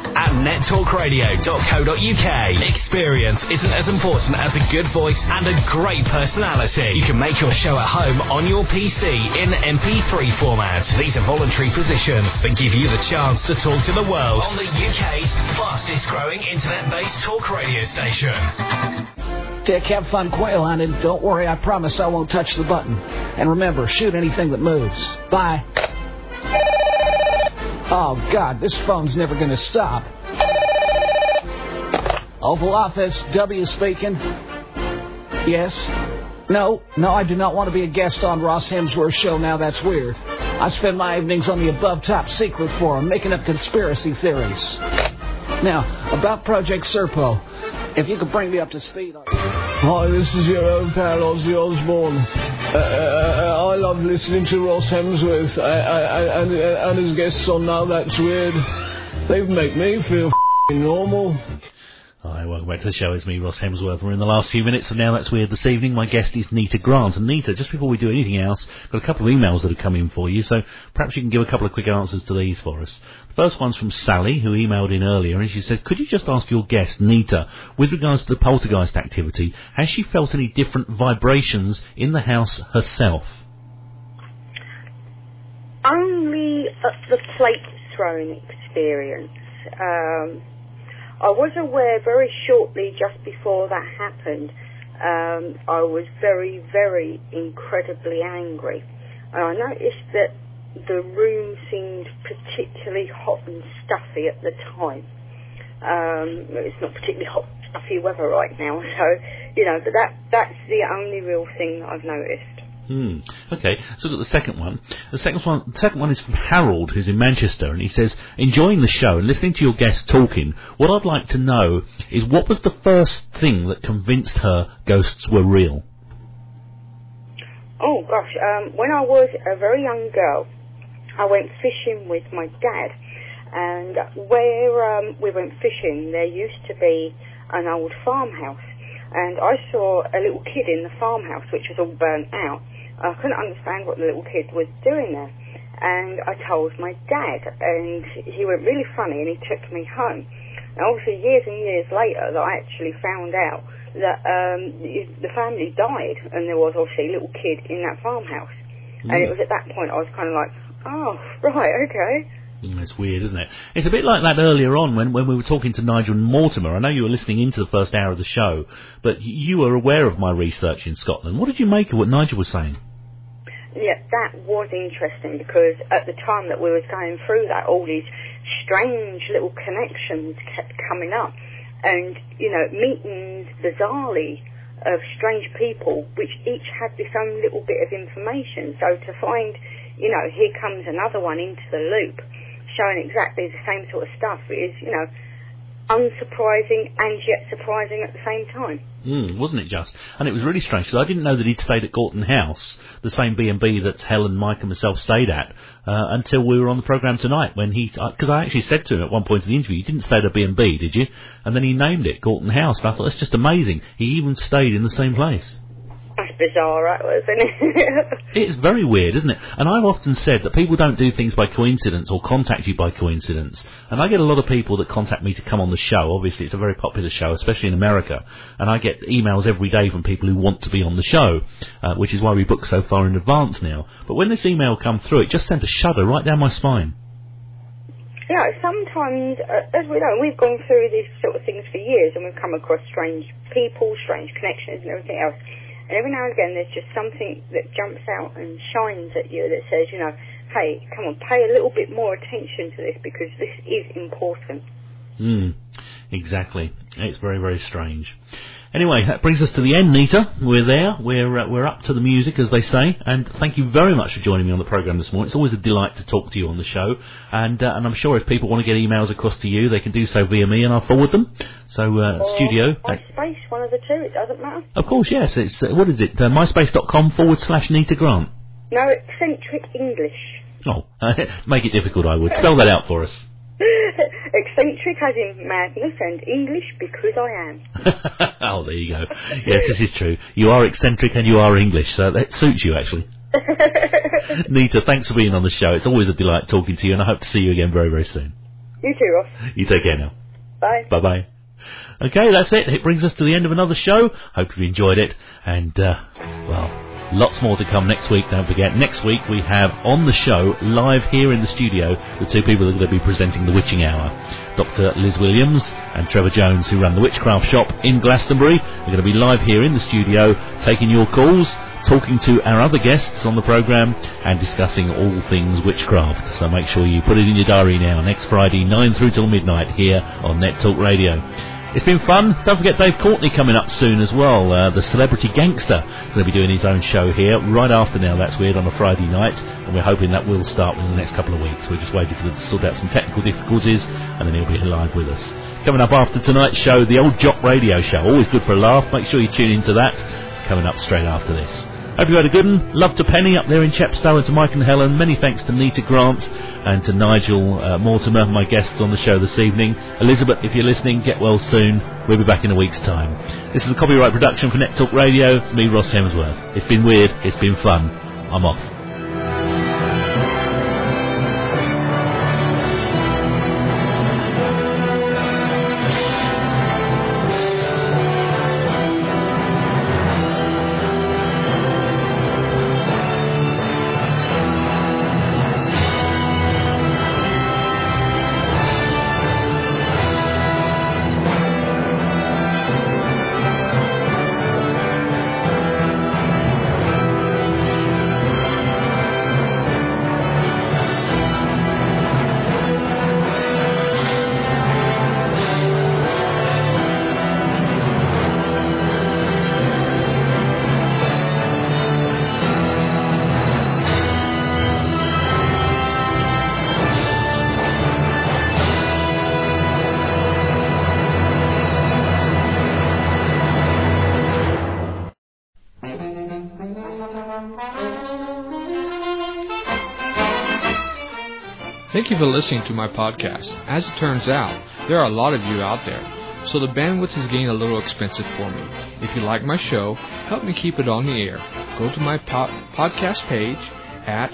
ross@nettalkradio.co.uk. Experience isn't as important as a good voice and a great personality. You can make your show at home on your PC in MP3 format. These are voluntary positions that give you the chance to talk to the world on the UK's fastest growing internet-based talk radio station. Dick, have fun quail hunting. Don't worry, I promise I won't touch the button. And remember, shoot anything that moves. Bye. Oh, God, this phone's never going to stop. Oval Office, W speaking. Yes? No, I do not want to be a guest on Ross Hemsworth's show. Now That's Weird. I spend my evenings on the Above Top Secret Forum making up conspiracy theories. Now, about Project Serpo. If you could bring me up to speed on... Hi, this is your old pal Ozzy Osbourne. I love listening to Ross Hemsworth and his guests on Now That's Weird. They make me feel normal. Hi, welcome back to the show. It's me, Ross Hemsworth. We're in the last few minutes of Now That's Weird this evening. My guest is Nita Grant. And Nita, just before we do anything else, got a couple of emails that have come in for you, so perhaps you can give a couple of quick answers to these for us. The first one's from Sally, who emailed in earlier, and she says, could you just ask your guest, Nita, with regards to the poltergeist activity, has she felt any different vibrations in the house herself? Only at the plate throwing experience. I was aware very shortly just before that happened. I was very, very incredibly angry. And I noticed that the room seemed particularly hot and stuffy at the time. It's not particularly hot and stuffy weather right now, so, you know, but that's the only real thing I've noticed. Okay, so look at the second one. The second one is from Harold, who's in Manchester, and he says, enjoying the show and listening to your guests talking, what I'd like to know is what was the first thing that convinced her ghosts were real? Oh, gosh, when I was a very young girl, I went fishing with my dad, and where we went fishing, there used to be an old farmhouse, and I saw a little kid in the farmhouse, which was all burnt out. I couldn't understand what the little kid was doing there, and I told my dad, and he went really funny, and he took me home. And obviously, years and years later, that I actually found out that the family died, and there was obviously a little kid in that farmhouse. And it was at that point I was kind of like, oh, right, okay. It's weird, isn't it? It's a bit like that earlier on when we were talking to Nigel Mortimer. I know you were listening into the first hour of the show, but you were aware of my research in Scotland. What did you make of what Nigel was saying? Yeah, that was interesting, because at the time that we was going through that, all these strange little connections kept coming up. And, you know, meetings, bizarrely, of strange people, which each had this own little bit of information. So to find, you know, here comes another one into the loop, showing exactly the same sort of stuff is, you know, unsurprising and yet surprising at the same time. Wasn't it just? And it was really strange, because I didn't know that he'd stayed at Gorton House, the same B&B that Helen, Mike and myself stayed at, until we were on the programme tonight, when because I actually said to him at one point in the interview, you didn't stay at a B&B, did you? And then he named it Gorton House, and I thought, that's just amazing. He even stayed in the same place. That's bizarre, that was, isn't it? It's very weird, isn't it? And I've often said that people don't do things by coincidence or contact you by coincidence. And I get a lot of people that contact me to come on the show. Obviously, it's a very popular show, especially in America. And I get emails every day from people who want to be on the show, which is why we book so far in advance now. But when this email come through, it just sent a shudder right down my spine. Yeah, sometimes, as we know, we've gone through these sort of things for years, and we've come across strange people, strange connections and everything else. And every now and again there's just something that jumps out and shines at you that says, you know, hey, come on, pay a little bit more attention to this, because this is important. Exactly. It's very, very strange. Anyway, that brings us to the end, Nita. We're there. We're up to the music, as they say. And thank you very much for joining me on the programme this morning. It's always a delight to talk to you on the show. And I'm sure if people want to get emails across to you, they can do so via me, and I'll forward them. So, studio. MySpace, one of the two. It doesn't matter. Of course, yes. It's what is it? myspace.com/Nita Grant. No, Eccentric English. Oh, make it difficult, I would. Spell that out for us. Eccentric as in madness, and English because I am. Oh, there you go. Yes, this is true. You are eccentric and you are English, so that suits you, actually. Nita, thanks for being on the show. It's always a delight talking to you, and I hope to see you again very, very soon. You too, Ross. You take care now. Bye. Bye-bye. Okay, that's it. It brings us to the end of another show. Hope you've enjoyed it, and, well, lots more to come next week. Don't forget, next week we have on the show, live here in the studio, the two people that are going to be presenting the Witching Hour. Dr. Liz Williams and Trevor Jones, who run the Witchcraft Shop in Glastonbury. They're going to be live here in the studio, taking your calls, talking to our other guests on the programme, and discussing all things witchcraft. So make sure you put it in your diary now, next Friday, 9 through till midnight, here on Net Talk Radio. It's been fun. Don't forget Dave Courtney coming up soon as well, the celebrity gangster, going to be doing his own show here right after Now That's Weird on a Friday night, and we're hoping that will start within the next couple of weeks. We're just waiting for them to sort out some technical difficulties, and then he'll be live with us. Coming up after tonight's show, the Old Jock Radio Show, always good for a laugh. Make sure you tune into that, coming up straight after this. Hope you had a good one. Love to Penny up there in Chepstow, and to Mike and Helen. Many thanks to Nita Grant and to Nigel Mortimer, my guests on the show this evening. Elizabeth, if you're listening, get well soon. We'll be back in a week's time. This is a copyright production for Net Talk Radio. It's me, Ross Hemsworth. It's been weird. It's been fun. I'm off. Thank you for listening to my podcast. As it turns out, there are a lot of you out there, so the bandwidth is getting a little expensive for me. If you like my show, help me keep it on the air. Go to my podcast page at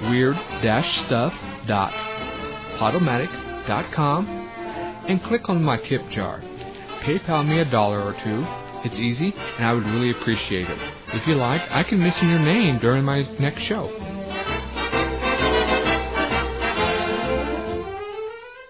weird-stuff.podomatic.com and click on my tip jar. PayPal me $1 or $2. It's easy, and I would really appreciate it. If you like, I can mention your name during my next show.